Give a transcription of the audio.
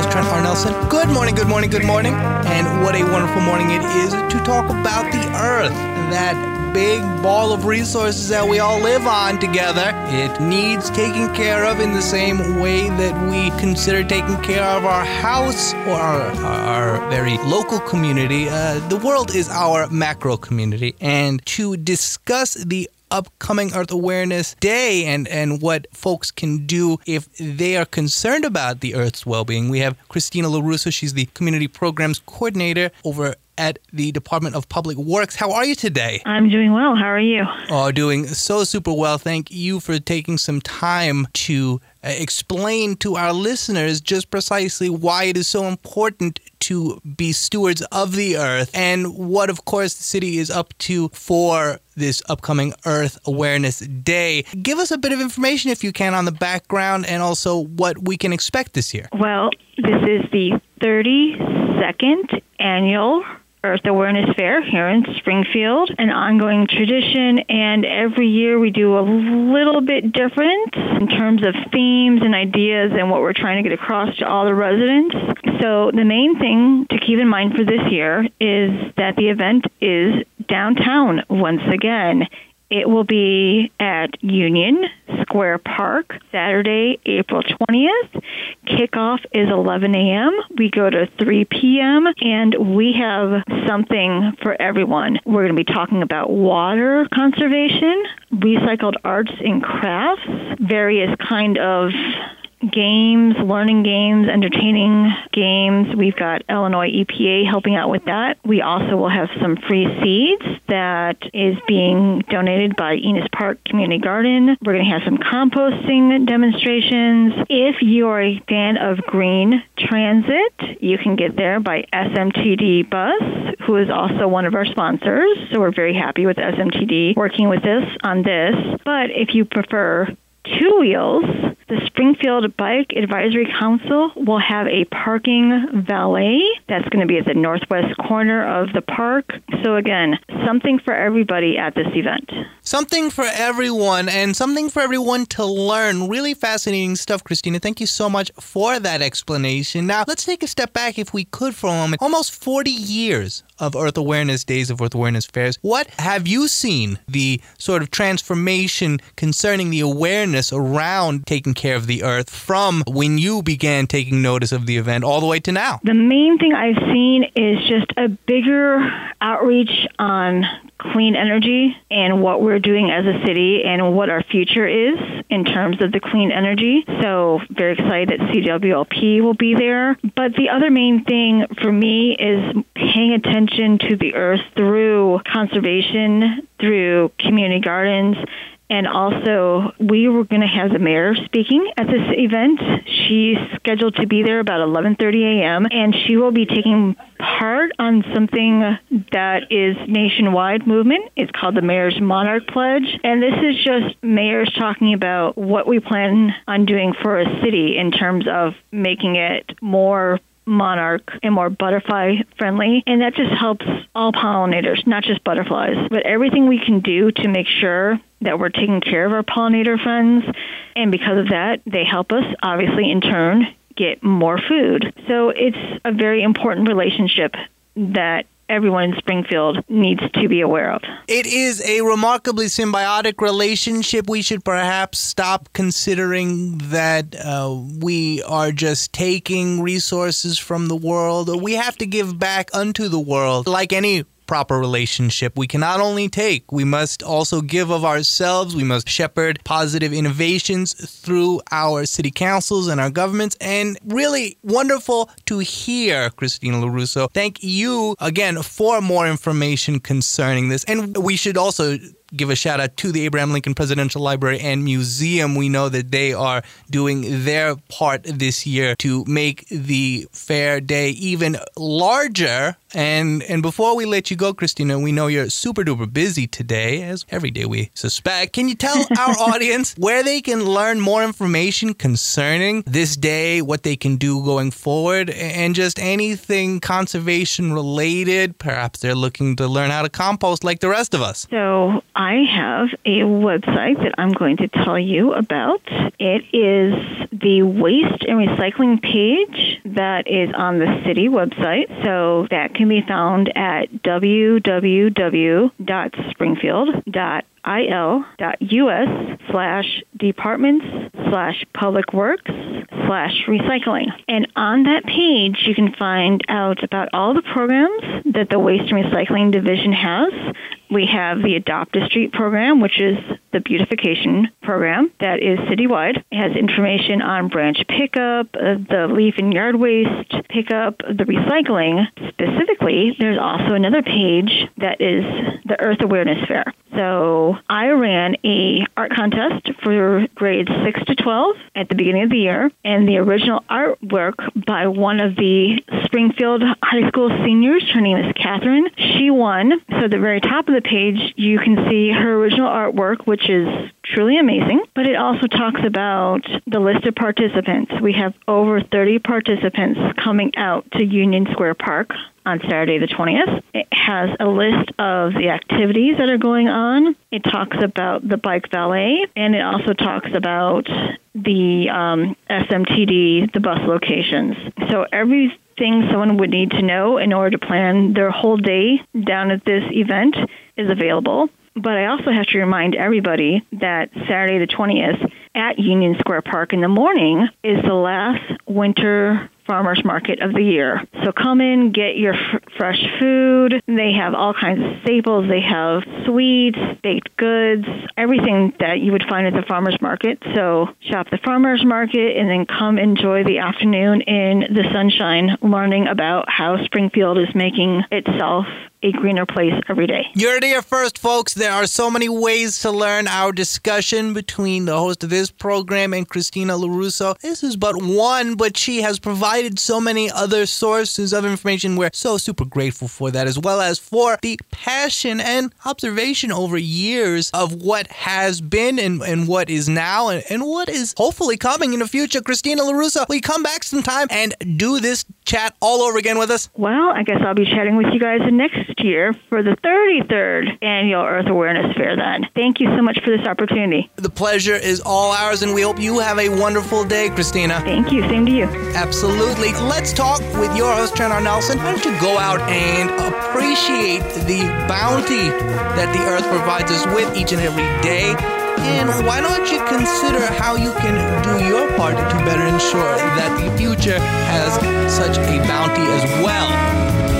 Trent R. Nelson. Good morning, good morning, good morning. And what a wonderful morning it is to talk about the earth, that big ball of resources that we all live on together. It needs taking care of in the same way that we consider taking care of our house or our very local community. The world is our macro community. And to discuss the upcoming Earth Awareness Day and what folks can do if they are concerned about the Earth's well-being, we have Christina LaRusso. She's the Community Programs Coordinator over at the Department of Public Works. How are you today? I'm doing well. How are you? Oh, doing so super well. Thank you for taking some time to explain to our listeners just precisely why it is so important to be stewards of the earth and what, of course, the city is up to for this upcoming Earth Awareness Day. Give us a bit of information, if you can, on the background and also what we can expect this year. Well, this is the 32nd annual Earth Awareness Fair here in Springfield, an ongoing tradition, and every year we do a little bit different in terms of themes and ideas and what we're trying to get across to all the residents. So the main thing to keep in mind for this year is that the event is downtown once again. It will be at Union Square Park, Saturday, April 20th. Kickoff is 11 a.m. We go to 3 p.m., and we have something for everyone. We're going to be talking about water conservation, recycled arts and crafts, various kind of games, learning games, entertaining games. We've got Illinois EPA helping out with that. We also will have some free seeds that is being donated by Enos Park Community Garden. We're going to have some composting demonstrations. If you're a fan of green transit, you can get there by SMTD Bus, who is also one of our sponsors. So we're very happy with SMTD working with us on this. But if you prefer two wheels, the Springfield Bike Advisory Council will have a parking valet that's going to be at the northwest corner of the park. So again, something for everybody at this event. Something for everyone and something for everyone to learn. Really fascinating stuff, Christina. Thank you so much for that explanation. Now, let's take a step back, if we could, for a moment. Almost 40 years of Earth Awareness Days, of Earth Awareness Fairs. What have you seen the sort of transformation concerning the awareness around taking care of the earth from when you began taking notice of the event all the way to now? The main thing I've seen is just a bigger outreach on clean energy and what we're doing as a city and what our future is in terms of the clean energy. So very excited that CWLP will be there. But the other main thing for me is paying attention to the earth through conservation, through community gardens. And also, we were going to have the mayor speaking at this event. She's scheduled to be there about 11:30 a.m., and she will be taking part on something that is nationwide movement. It's called the Mayor's Monarch Pledge, and this is just mayors talking about what we plan on doing for a city in terms of making it more monarch and more butterfly friendly, and that just helps all pollinators, not just butterflies, but everything we can do to make sure that we're taking care of our pollinator friends, and because of that, they help us, obviously, in turn, get more food. So it's a very important relationship that everyone in Springfield needs to be aware of. It is a remarkably symbiotic relationship. We should perhaps stop considering that we are just taking resources from the world. We have to give back unto the world. Like any proper relationship, we can not only take, we must also give of ourselves. We must shepherd positive innovations through our city councils and our governments. And really wonderful to hear, Christina LaRusso. Thank you again for more information concerning this. And we should also give a shout out to the Abraham Lincoln Presidential Library and Museum. We know that they are doing their part this year to make the fair day even larger. And before we let you go, Christina, we know you're super duper busy today, as every day we suspect. Can you tell our audience where they can learn more information concerning this day, what they can do going forward, and just anything conservation related? Perhaps they're looking to learn how to compost like the rest of us. So I have a website that I'm going to tell you about. It is the waste and recycling page that is on the city website. So that can be found at www.springfield.il/departments/publicworks/recycling. And on that page, you can find out about all the programs that the Waste and Recycling Division has. We have the Adopt a Street program, which is the beautification program that is citywide. It has information on branch pickup, the leaf and yard waste pickup, the recycling. Specifically, there's also another page that is the Earth Awareness Fair. So I ran a art contest for grades 6 to 12 at the beginning of the year, and the original artwork by one of the Springfield High School seniors, her name is Catherine, she won. So at the very top of the page, you can see her original artwork, which is truly amazing, but it also talks about the list of participants. We have over 30 participants coming out to Union Square Park on Saturday the 20th. It has a list of the activities that are going on. It talks about the bike valet, and it also talks about the SMTD, the bus locations. So everything someone would need to know in order to plan their whole day down at this event is available. But I also have to remind everybody that Saturday the 20th at Union Square Park in the morning is the last winter farmers market of the year. So come in, get your fresh food. They have all kinds of staples. They have sweets, baked goods, everything that you would find at the farmers market. So shop the farmers market and then come enjoy the afternoon in the sunshine, learning about how Springfield is making itself a greener place every day. You heard it here first, folks. There are so many ways to learn. Our discussion between the host of this program and Christina LaRusso. This is but one, but she has provided so many other sources of information. We're so super grateful for that, as well as for the passion and observation over years of what has been and what is now and what is hopefully coming in the future. Christina LaRusso, will you come back sometime and do this chat all over again with us? Well, I guess I'll be chatting with you guys next year for the 33rd Annual Earth Awareness Fair then. Thank you so much for this opportunity. The pleasure is all ours, and we hope you have a wonderful day, Christina. Thank you. Same to you. Absolutely. Let's talk with your host, Trenton Nelson. Why don't you go out and appreciate the bounty that the earth provides us with each and every day? And why don't you consider how you can do your part to better ensure that the future has such a bounty as well?